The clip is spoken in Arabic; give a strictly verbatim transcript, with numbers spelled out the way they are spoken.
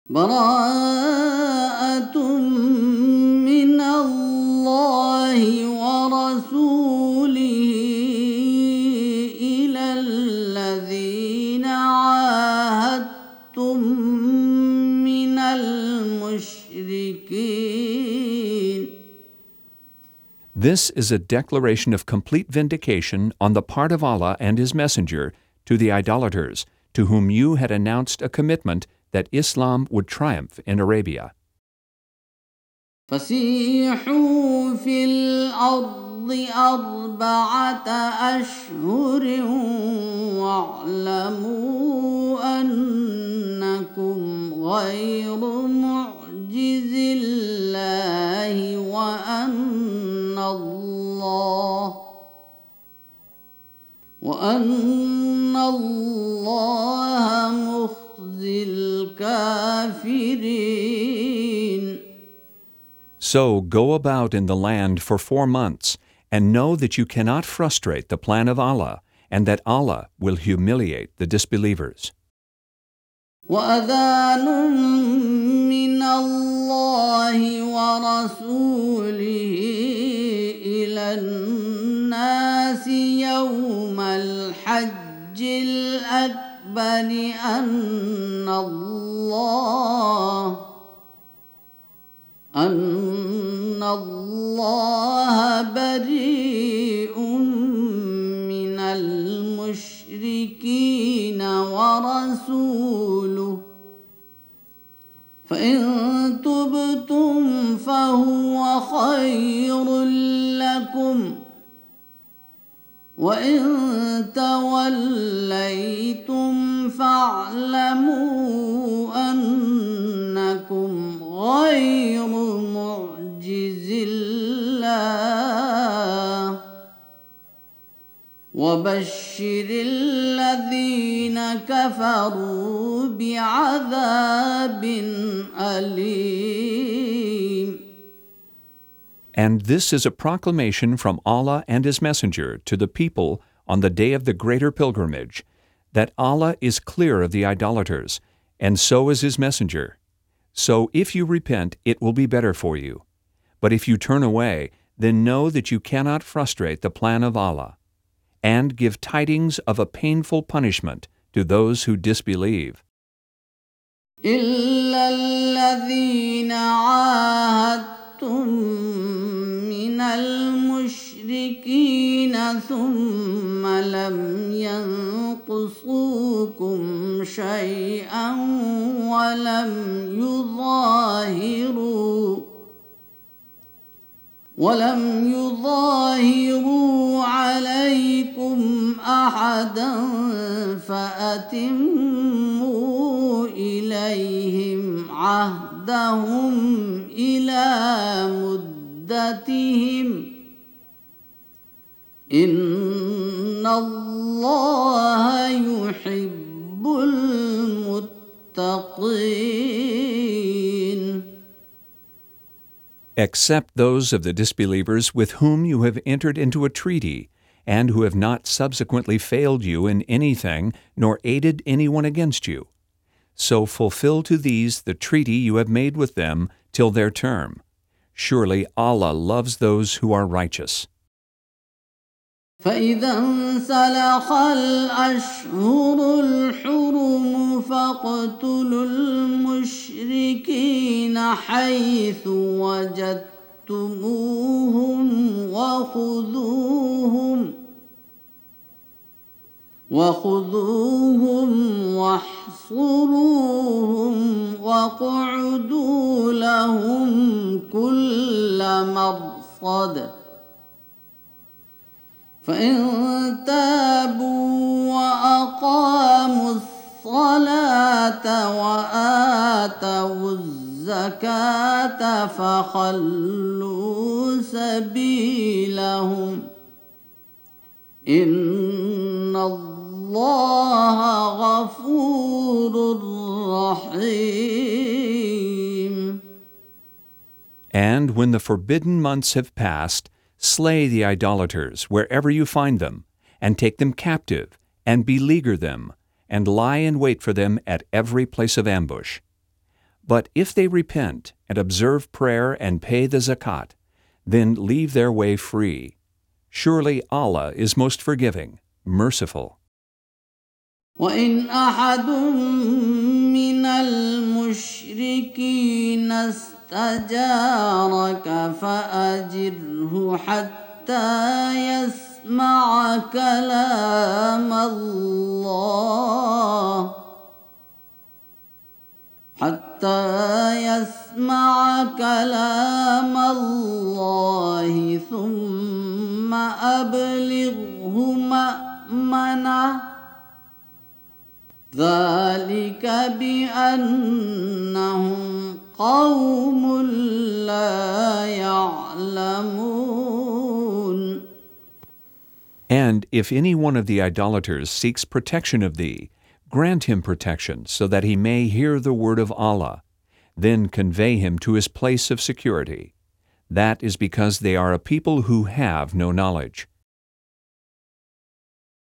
براءة من الله ورسوله إلى الذين عاهدتم من المشركين. This is a declaration of complete vindication on the part of Allah and His Messenger to the idolaters, to whom you had announced a commitment that Islam would triumph in Arabia. فسيحوا في الأرض أربعة أشهر واعلموا أنكم غير معجز الله وأن الله وأن الله مخزي الكافرين. So go about in the land for four months, and know that you cannot frustrate the plan of Allah, and that Allah will humiliate the disbelievers. وأذان من الله ورسوله إلى الناس يوم الحج الأكبر أن الله أن الله بريء من المشركين ورسوله فإن تبتم فهو خير لكم وإن توليتم فاعلموا أنكم غير معجز الله وبشر الذين كفروا بعذاب أليم. And this is a proclamation from Allah and His Messenger to the people on the day of the greater pilgrimage, that Allah is clear of the idolaters, and so is His Messenger. So if you repent, it will be better for you. But if you turn away, then know that you cannot frustrate the plan of Allah, and give tidings of a painful punishment to those who disbelieve. إلا الذين عاهدتم من المشركين ثم لم ينقصوكم شيئا ولم يظاهروا ولم يظاهروا عليكم أحدا فأتموا إليهم عهدهم إلى مدتهم إن الله يحب المتقين. Except those of the disbelievers with whom you have entered into a treaty, and who have not subsequently failed you in anything, nor aided anyone against you. So fulfill to these the treaty you have made with them till their term. Surely Allah loves those who are righteous. فإذا انسلخ الأشهر الحرم فاقتلوا المشركين حيث وجدتموهم وخذوهم وخذوهم واحصروهم واقعدوا لهم كل مرصد فإن تابوا وأقاموا الصلاة وآتوا الزكاة فخلوا سبيلهم إن الله غفور رحيم. And when the forbidden months have passed, slay the idolaters wherever you find them, and take them captive, and beleaguer them, and lie in wait for them at every place of ambush. But if they repent and observe prayer and pay the zakat, then leave their way free. Surely Allah is most forgiving, merciful. وإن أحد من المشركين استجارك فأجره حتى يسمع كلام الله حتى يسمع كلام الله ثم أبلغه مأمنه ذلك بأنهم قوم لا يعلمون. And if any one of the idolaters seeks protection of thee, grant him protection so that he may hear the word of Allah, then convey him to his place of security. That is because they are a people who have no knowledge.